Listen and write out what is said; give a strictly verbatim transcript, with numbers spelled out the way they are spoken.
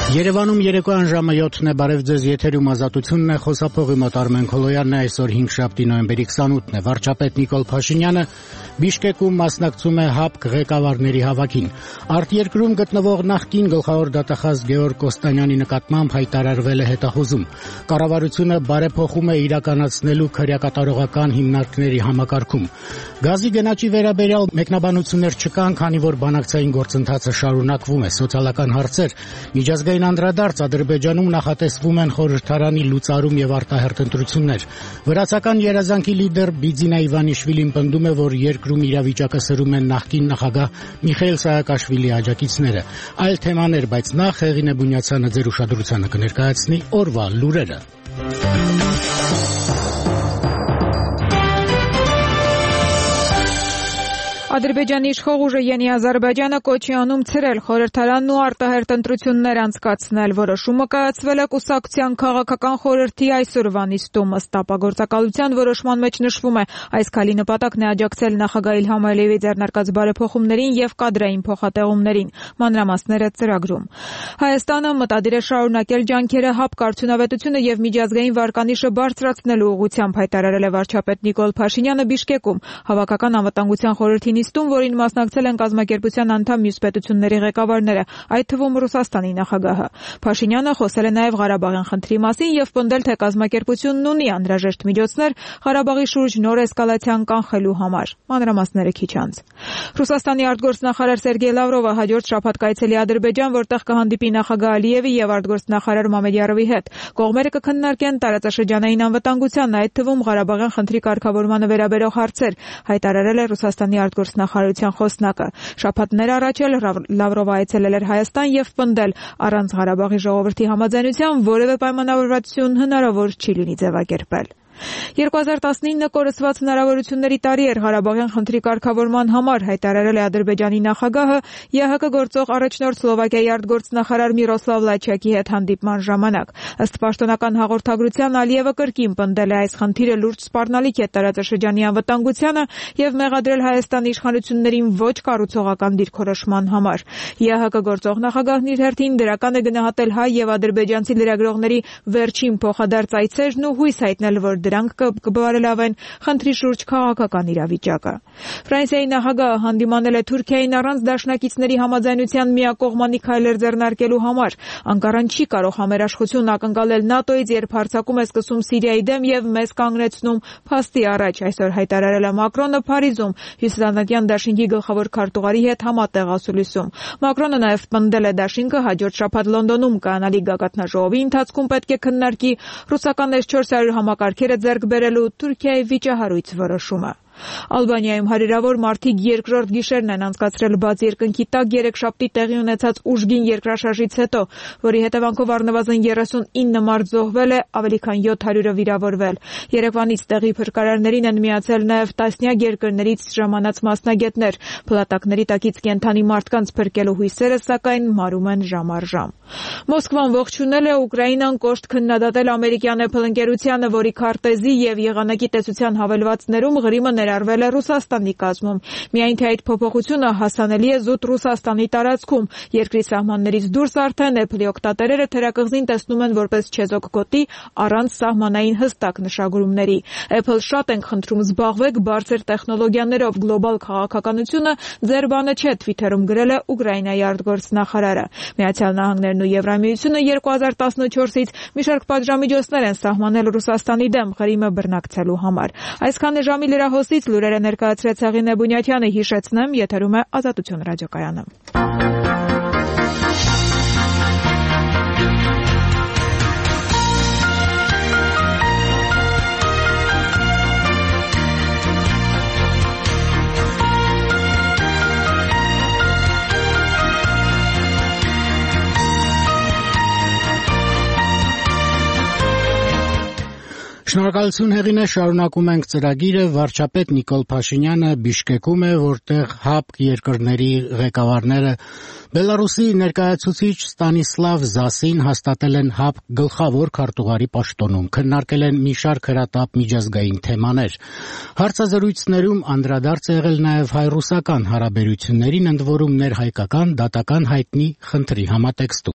Երևանում երեկոյան ժամը յոթն է, բարև ձեզ, եթերում Ազատությունն է, խոսափողի մոտ Արմեն Քոլոյանն է, այսօր հինգշաբթի նոյեմբերի քսանութն է, վարչապետ Նիկոլ Փաշինյանը Բիշկեկում մասնակցում է ՀԱՊԿ ղեկավարների հավաքին։ Արտերկրում գտնվող նախկին գլխավոր դատախազ Գեորգ Կոստանյանի նկատմամբ հայտարարվել է հետախուզում։ Կառավարությունը բարեփոխում է իրականացնելու քրեակատարողական հիմնարկների համակարգում։ Գազի գնաճի վերաբերյալ մեկնաբանություններ չկան, քանի որ բանակցային գործընթացը շարունակվում է։ Սոցիալական հարցեր, միջազգային անդրադարձ, Ադրբեջանում նախատեսվում են խորհրդարանի լուծարում եւ արտահերթ ընտրություններ։ Վրացական երազանքի լիդեր Բիձինա Իվանիշվիլին պնդում է, որ երկրում իրավիճակը սրում են նախկին նախագահ Միխայիլ Սահակաշվիլիի աջակիցները։ Այլ թեմաներ, բայց նախ Հեղինե Բունյացյանը ձեր ուշադրությանը կներկայացնի օրվա լուրերը։ Ադրբեջանի իշխող ուժը Յենի Ազարբայջանը կոչի անում ցրել խորհրդարանն ու արտահերթ ընտրություններ անցկացնել։ Որոշումը կայացվել է կուսակցության քաղաքական խորհրդի այսօրվա նիստում։ Ըստ ապագործակալության որոշման մեջ նշվում է, այս քայլի նպատակն է աջակցել նախագահ Իլհամ Ալիևի ձեռնարկած բարեփոխումներին եւ կադրային փոխատեղումներին։ Մանրամասները ծրագրում։ Հայաստանը մտադիր է շարունակել ջանքերը ՀԱՊԿ արդյունավետությունը եւ միջազգային վարկանիշը բարձրացնելու ուղղությամբ, հայտարարել է վարչապետ Նիկոլ Փաշինյանը Բիշկեկում հավաքական անվտանգության խորհրդի նիստում, որին մասնակցել են կազմակերպության անդամ մյուս պետությունների ղեկավարները, այդ թվում Ռուսաստանի նախագահը։ Փաշինյանը խոսել է նաև Ղարաբաղյան խնդրի մասին եւ պնդել, թե կազմակերպությունն ունի անհրաժեշտ միջոցներ Ղարաբաղի շուրջ նոր էսկալացիան կանխելու համար։ Մանրամասները քիչ անց։ Ռուսաստանի արտգործնախարար Սերգեյ Լավրովը հաջորդ շաբաթ կայցելի Ադրբեջան, որտեղ կհանդիպի նախագահ Ալիևի եւ արտգործնախարար Մամեդյարովի հետ։ Կողմերը կքննարկեն տարածաշրջանային անվտանգության, այդ թվում Ղարաբաղյան խնդրի կարգավորմանը վերաբերող հարցեր, հայտարարել է Ռուսաստանի արտգործնախարարության խոսնակը։ Շաբաթներ առաջ էլ Լավրովը այցելել էր Հայաստան եւ պնդել, առանց Ղարաբաղի ժողովրդի համաձայնության որևէ պայմանավորվածություն հնարավոր չի լինի ձևակերպել։ երկու հազար տասնինը կորսված հնարավորությունների տարի էր Ղարաբաղյան խնդրի կարգավորման համար, հայտարարել է Ադրբեջանի նախագահը ԵՀԿ գործող առաջնորդ Սլովակիայի արտգործնախարար Միրոսլավ Լաչյակի հետ հանդիպման ժամանակ։ Ըստ պաշտոնական հաղորդագրության Ալիևը կրկին պնդել է, այս խնդիրը լուրջ սպառնալիք է տարածաշրջանի անվտանգությանը եւ մեղադրել Հայաստանի իշխանություններին ոչ կառուցողական դիրքորոշման համար։ ԵՀԿ գործող նախագահն իր հերթին դրական է գնահատել հայ եւ ադրբեջանցի լրագրողների վերջին փոխադարձ այցերն ու հույս հայտնել, որ դրանք կբարելավեն խնդրի շուրջ քաղաքական իրավիճակը։ Ֆրանսիայի նախագահը հանդիմանել է Թուրքիային առանց դաշնակիցների համաձայնության միակողմանի քայլեր ձեռնարկելու համար։ Անկարան չի կարող համերաշխություն ակնկալել ՆԱՏՕ-ից, երբ հարձակում է սկսում Սիրիայի դեմ եւ մեզ կանգնեցնում փաստի առաջ, այսօր հայտարարել է Մակրոնը Փարիզում հյուսիսատլանտյան դաշինքի գլխավոր քարտուղարի հետ համատեղ ասուլիսում։ Մակրոնը նաև պնդել է, դաշինքը հաջորդ շաբաթ Լոնդոնում կանալի գագաթնաժողովի ընթացքում պետք է քննարկի ռուսական էս չորս հարյուր համակարգերը ձեռք բերելու Թուրքիայի վիճահարույց որոշումը։ Ալբանիայում հարյուրավոր մարդիկ երկրորդ գիշերն են անցկացրել բաց երկնքի տակ երեքշաբթի տեղի ունեցած ուժգին երկրաշարժից հետո, որի հետևանքով առնվազն երեսունինը մարդ զոհվել է, ավելի քան յոթ հարյուրը վիրավորվել։ Երևանից տեղի փրկարարներին են միացել նաև տասնյակ երկրներից ժամանած մասնագետներ։ Փլատակների տակից կենդանի մարդկանց փրկելու հույսերը, սակայն, մարում են ժամ առ ժամ։ Մոսկվան ողջունել է Ուկրաինան կոշտ քննադատել ամերիկյան Apple ընկերությանը, որի քարտեզի եւ եղանակի տեսության հավելվածներում Ղրիմը ներառվել է Ռուսաստանի կազմում։ Միայն թե այդ փոփոխությունը հասանելի է զուտ Ռուսաստանի տարածքում։ Երկրի սահմաններից դուրս արդեն Apple-ի օգտատերերը թերակղզին տեսնում են որպես չեզոք գոտի առանց սահմանային հստակ նշագրումների։ Apple շատ ենք խնդրում զբաղվեք բարձր տեխնոլոգիաներով, գլոբալ քաղաքականությունը ձեր բանը չէ, Twitter-ում գրել է Ուկրաինայի արտգործնախարարը։ Միացյալ Նահանգներն ու Եվրամիությունը երկու հազար տասնչորսից մի շարք պատժամիջոցներ են սահմանել Ռուսաստանի դեմ Ղրիմը բռնակցելու համար։ Այսքան է ժամի լրահոսից լուրերը ներկայացրեց Հեղինե Բունյացյանը, հիշեցնեմ, եթերում է Ազատություն ռադիոկայանը։ Շնորհակալություն Հեղինե, շարունակում ենք ծրագիրը։ Վարչապետ Նիկոլ Փաշինյանը Բիշկեկում է, որտեղ ՀԱՊԿ երկրների ղեկավարները Բելարուսի ներկայացուցիչ Ստանիսլավ Զասին հաստատել են ՀԱՊԿ գլխավոր քարտուղարի պաշտոնում, քննարկել են մի շարք հրատապ միջազգային թեմաներ։ Հարցազրույցներում անդրադարձ է եղել նաև հայ-ռուսական հարաբերություններին, ընդ որում ներհայկական դատական հայտնի խնդրի համատեքստում։